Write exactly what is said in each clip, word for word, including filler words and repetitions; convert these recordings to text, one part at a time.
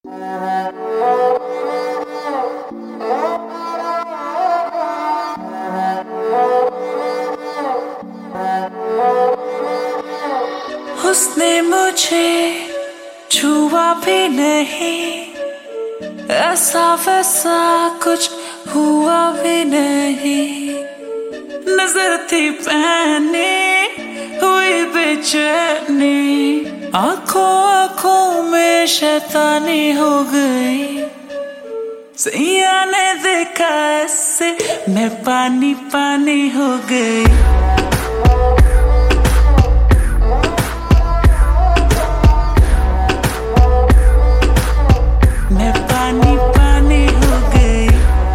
उसने मुझे छुआ भी नहीं, ऐसा वैसा कुछ हुआ भी नहीं। नजर थी पहने हुई बेचैनी, आंखों आंखों में शैतानी हो गई। सैया ने देखा ऐसे मैं पानी पानी हो गई। मैं पानी पानी हो गई।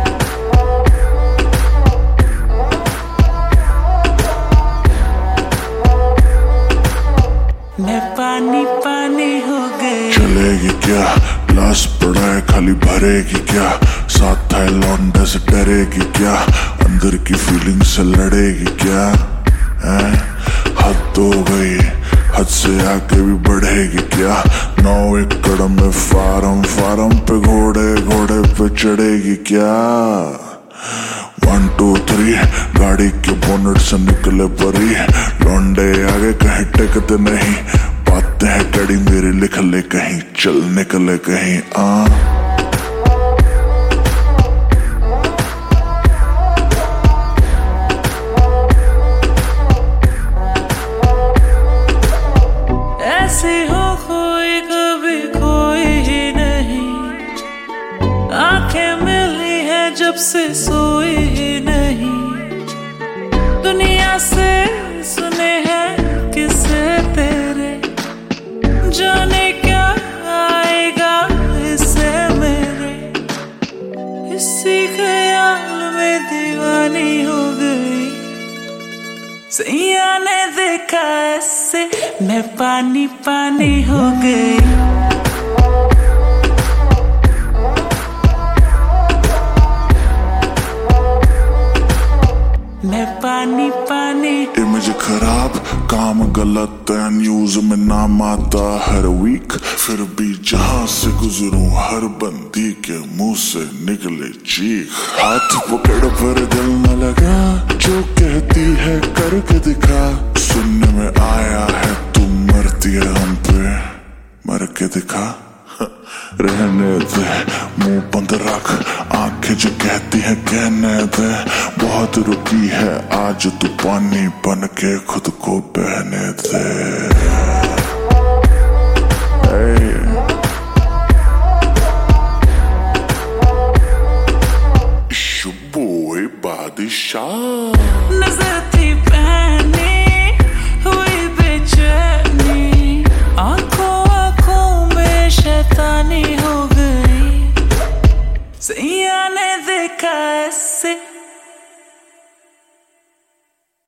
मैं पानी पानी हो गई। चलेगी क्या ग्लास पड़ा है खाली भरेगी क्या, साथ है लौंडे से डरेगी क्या, अंदर की फीलिंग से लड़ेगी क्या है? हद हो गई, हद से आके भी बढ़ेगी क्या, नौ एकड़ में फार्म फार्म पे घोड़े घोड़े पे चढ़ेगी क्या। वन टू थ्री गाड़ी के बोनट से निकले परी, लौंडे आगे कहीं टेकते नहीं, बातें हैं कड़ी मेरी लिख ले कहीं, चल निकले कहीं आ। ऐसे हो कोई कभी कोई ही नहीं, आंखें मिली है जब से सोई ही नहीं। दुनिया से सुने हैं किसे तेरे, जाने क्या आएगा इससे मेरे। इसी ख्याल में दीवानी हो गई। सैया ने देखा ऐसे मैं पानी पानी हो गई। मैं पानी पानी। इमेज खराब काम गलत है, न्यूज में नाम आता हर वीक, फिर भी जहां से गुजरूं हर बंदी के मुंह से निकले चीख। हाथ पकड़ पर दिल न लगा, जो कहती है करके दिखा, सुनने में आया है तुम मरती है हम पे, मर के दिखा। रहने दे मुंह बंद रख, आंखें जो कहती है कहने दे, बहुत रुकी है आज तू पानी बन के खुद को बहने दे। hey. शुबोए बादशाह नजर थी पहनी हुई बेचैनी, आंखों आंखों में शैतानी हो गई। सैया ने देखा ऐसे